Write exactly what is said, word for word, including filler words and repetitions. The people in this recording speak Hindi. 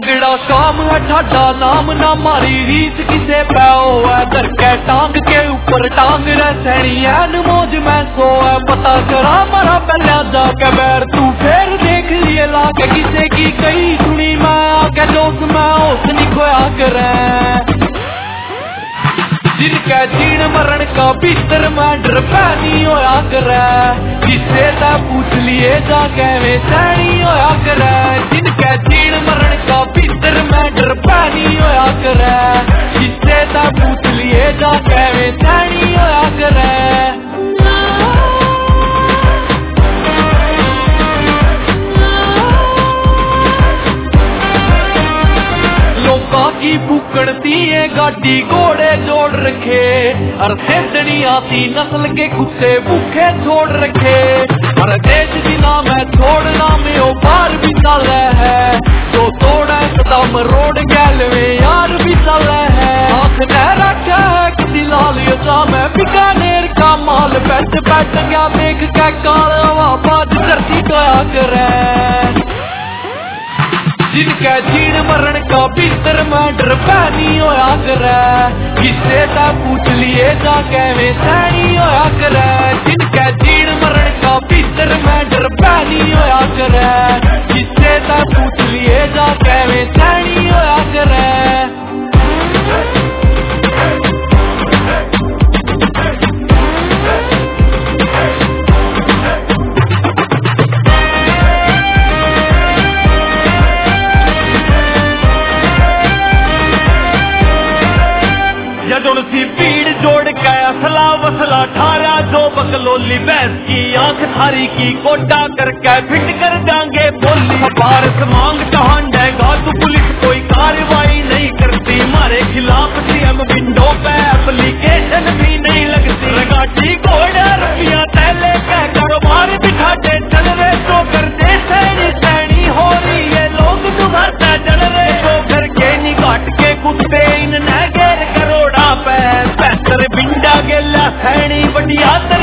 तगड़ा काम है ठाडा नाम ना मारी रीत किसे पैओ है कर के टांग के ऊपर टांग रे सैनी एन मौज में सो है पता करा मारा पहला जाके बैर तू फिर देख लिए लाके किसे की कही सुनी मैं आके दोस्त मैं होश नहीं खोया करे जिनके जीण मरण का भीतर में डर पैनी होया करे किसे ता पूछ लिए जाके वे सैनी होया करे जिनके जीण मरण का भीतर में डर पैनी होया करे किसे ता पूछ लिए जाके वे सैनी होया करे की भूकड़ती है गाड़ी घोड़े जोड़ रखे और सेंधनी आती नस्ल के कुत्ते भूखे छोड़ रखे और देश की नाम है छोड़ना में वो बार भी चल है जो तोड़ा कदम रोड गैल में यार भी चल है आंख न रखा है किसी लाल योजा में बीकानेर का माल बैठ बैठ गया देख के काल बाज धरती टोया करे जिनके जीण मरण का भीतर में डर पैनी होया करे किसे ता पूछ लिए जाके वे सैनी होया करे जिनके जीण मरण का भीतर में डर पैनी होया करे किसे ता पूछ लिए जाके वे सैनी होया करे सी भीड़ जोड़ के असला वसला ठारा जो बकलोली भैंस की आंख थारी की कोटा करके फिट कर जाएंगे बोली पारस मांग टहांडेगा तो पुलिस कोई कार्रवाई नहीं करती हमारे खिलाफ सीएम विंडो पे एप्लीकेशन भी नहीं लगती गाड़ी घोड़ा रुपया तैले का कारोबार बिठाते चल रहे तो करते सैनी सैनी हो रही है लोग दुभाते चल रहे तो घर के नहीं काट के कुत्ते इन नगेर करोड़ा पे पैसर बिंडा गेला सैनी बढ़िया